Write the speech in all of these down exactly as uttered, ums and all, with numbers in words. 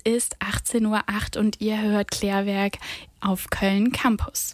ist achtzehn Uhr acht und ihr hört Klärwerk auf Köln Campus.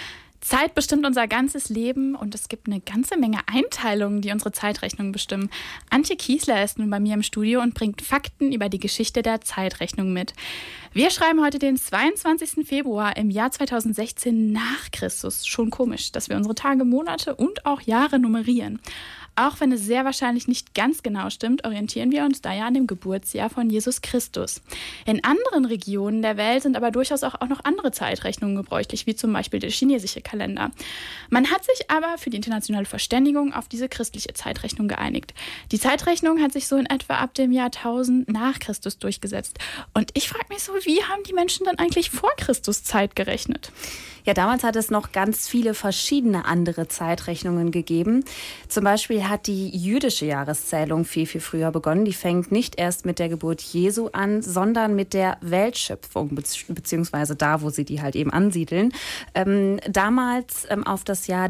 Zeit bestimmt unser ganzes Leben und es gibt eine ganze Menge Einteilungen, die unsere Zeitrechnung bestimmen. Antje Kiesler ist nun bei mir im Studio und bringt Fakten über die Geschichte der Zeitrechnung mit. Wir schreiben heute den zweiundzwanzigsten Februar im Jahr zweitausendsechzehn nach Christus. Schon komisch, dass wir unsere Tage, Monate und auch Jahre nummerieren. Auch wenn es sehr wahrscheinlich nicht ganz genau stimmt, orientieren wir uns da ja an dem Geburtsjahr von Jesus Christus. In anderen Regionen der Welt sind aber durchaus auch, auch noch andere Zeitrechnungen gebräuchlich, wie zum Beispiel der chinesische Kalender. Man hat sich aber für die internationale Verständigung auf diese christliche Zeitrechnung geeinigt. Die Zeitrechnung hat sich so in etwa ab dem Jahr tausend nach Christus durchgesetzt. Und ich frage mich so, wie haben die Menschen dann eigentlich vor Christus Zeit gerechnet? Ja, damals hat es noch ganz viele verschiedene andere Zeitrechnungen gegeben. Zum Beispiel hat die jüdische Jahreszählung viel, viel früher begonnen. Die fängt nicht erst mit der Geburt Jesu an, sondern mit der Weltschöpfung, beziehungsweise da, wo sie die halt eben ansiedeln. Ähm, damals ähm, auf das Jahr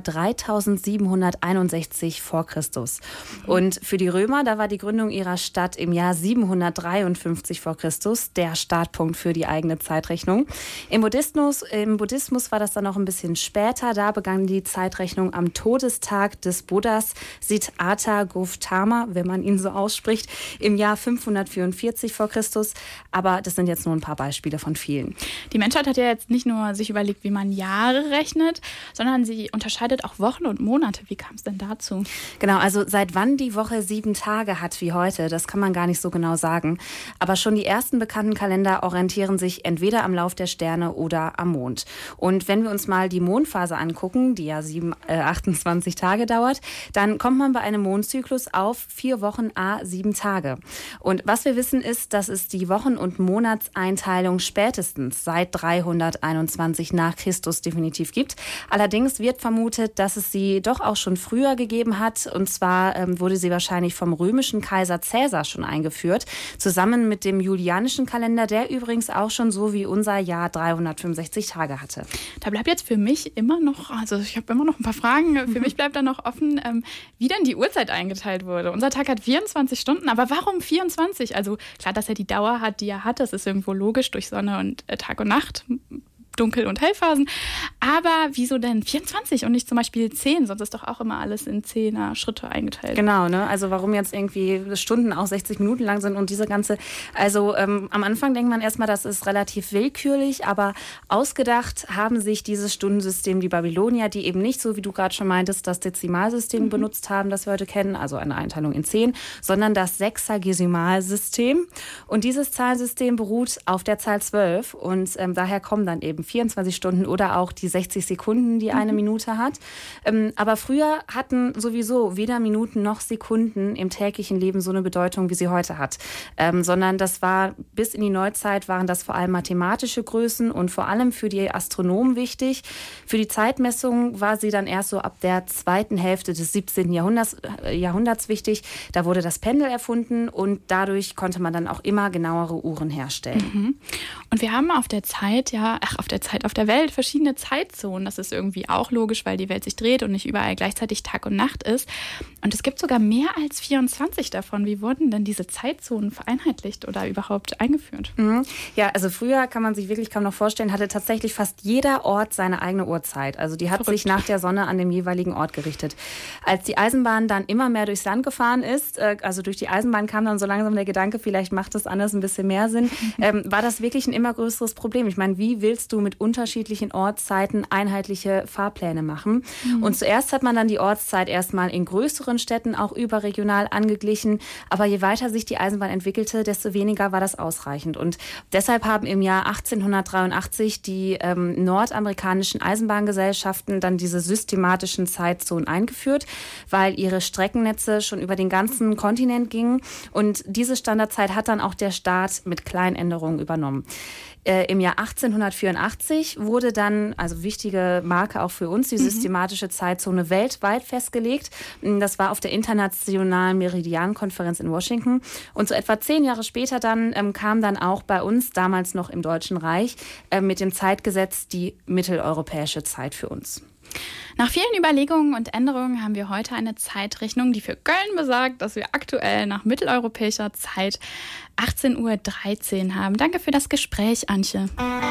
dreitausendsiebenhunderteinundsechzig vor Christus. Und für die Römer, da war die Gründung ihrer Stadt im Jahr siebenhundertdreiundfünfzig vor Christus der Startpunkt für die eigene Zeitrechnung. Im Buddhismus, im Buddhismus war das dann noch ein bisschen später. Da begann die Zeitrechnung am Todestag des Buddhas Siddhartha Gautama, wenn man ihn so ausspricht, im Jahr fünfhundertvierundvierzig vor Christus. Aber das sind jetzt nur ein paar Beispiele von vielen. Die Menschheit hat ja jetzt nicht nur sich überlegt, wie man Jahre rechnet, sondern sie unterscheidet auch Wochen und Monate. Wie kam es denn dazu? Genau, also seit wann die Woche sieben Tage hat wie heute, das kann man gar nicht so genau sagen. Aber schon die ersten bekannten Kalender orientieren sich entweder am Lauf der Sterne oder am Mond. Und wenn wir uns mal die Mondphase angucken, die ja sieben, äh, achtundzwanzig Tage dauert, dann kommt man bei einem Mondzyklus auf vier Wochen à sieben Tage. Und was wir wissen ist, dass es die Wochen- und Monatseinteilung spätestens seit dreihunderteinundzwanzig nach Christus definitiv gibt. Allerdings wird vermutet, dass es sie doch auch schon früher gegeben hat. Und zwar ähm, wurde sie wahrscheinlich vom römischen Kaiser Cäsar schon eingeführt, zusammen mit dem julianischen Kalender, der übrigens auch schon so wie unser Jahr dreihundertfünfundsechzig Tage hatte. Da bleibt jetzt für mich immer noch, also ich habe immer noch ein paar Fragen, für mich bleibt da noch offen, ähm, wie denn die Uhrzeit eingeteilt wurde. Unser Tag hat vierundzwanzig Stunden, aber warum vierundzwanzig? Also klar, dass er die Dauer hat, die er hat, das ist irgendwo logisch durch Sonne und äh, Tag und Nacht, Dunkel- und Hellphasen. Aber wieso denn vierundzwanzig und nicht zum Beispiel zehn? Sonst ist doch auch immer alles in zehner Schritte eingeteilt. Genau, ne? Also warum jetzt irgendwie Stunden auch sechzig Minuten lang sind und diese ganze... Also ähm, am Anfang denkt man erstmal, das ist relativ willkürlich, aber ausgedacht haben sich dieses Stundensystem die Babylonier, die eben nicht, so wie du gerade schon meintest, das Dezimalsystem mhm. benutzt haben, das wir heute kennen, also eine Einteilung in zehn, sondern das Sexagesimalsystem. Und dieses Zahlsystem beruht auf der Zahl zwölf und ähm, daher kommen dann eben vierundzwanzig Stunden oder auch die sechzig Sekunden, die eine mhm. Minute hat. Ähm, aber früher hatten sowieso weder Minuten noch Sekunden im täglichen Leben so eine Bedeutung, wie sie heute hat. Ähm, sondern das war, bis in die Neuzeit waren das vor allem mathematische Größen und vor allem für die Astronomen wichtig. Für die Zeitmessung war sie dann erst so ab der zweiten Hälfte des siebzehnten. Jahrhunderts, äh, Jahrhunderts wichtig. Da wurde das Pendel erfunden und dadurch konnte man dann auch immer genauere Uhren herstellen. Mhm. Und wir haben auf der Zeit, ja, ach, auf der Zeit, auf der Welt verschiedene Zeitzonen. Das ist irgendwie auch logisch, weil die Welt sich dreht und nicht überall gleichzeitig Tag und Nacht ist. Und es gibt sogar mehr als vierundzwanzig davon. Wie wurden denn diese Zeitzonen vereinheitlicht oder überhaupt eingeführt? Mhm. Ja, also früher kann man sich wirklich kaum noch vorstellen, hatte tatsächlich fast jeder Ort seine eigene Uhrzeit. Also die hat Verrückt. sich nach der Sonne an dem jeweiligen Ort gerichtet. Als die Eisenbahn dann immer mehr durchs Land gefahren ist, also durch die Eisenbahn kam dann so langsam der Gedanke, vielleicht macht das anders ein bisschen mehr Sinn, ähm, war das wirklich ein immer größeres Problem. Ich meine, wie willst du mit unterschiedlichen Ortszeiten einheitliche Fahrpläne machen? Mhm. Und zuerst hat man dann die Ortszeit erstmal in größeren Städten auch überregional angeglichen. Aber je weiter sich die Eisenbahn entwickelte, desto weniger war das ausreichend. Und deshalb haben im Jahr achtzehnhundertdreiundachtzig die ähm, nordamerikanischen Eisenbahngesellschaften dann diese systematischen Zeitzonen eingeführt, weil ihre Streckennetze schon über den ganzen Kontinent gingen. Und diese Standardzeit hat dann auch der Staat mit kleinen Änderungen übernommen. Äh, Im Jahr achtzehnhundertvierundachtzig wurde dann, also wichtige Marke auch für uns, die systematische Zeitzone weltweit festgelegt. Das war auf der Internationalen Meridiankonferenz in Washington. Und so etwa zehn Jahre später dann ähm, kam dann auch bei uns, damals noch im Deutschen Reich, äh, mit dem Zeitgesetz die mitteleuropäische Zeit für uns. Nach vielen Überlegungen und Änderungen haben wir heute eine Zeitrechnung, die für Köln besagt, dass wir aktuell nach mitteleuropäischer Zeit achtzehn Uhr dreizehn haben. Danke für das Gespräch, Antje.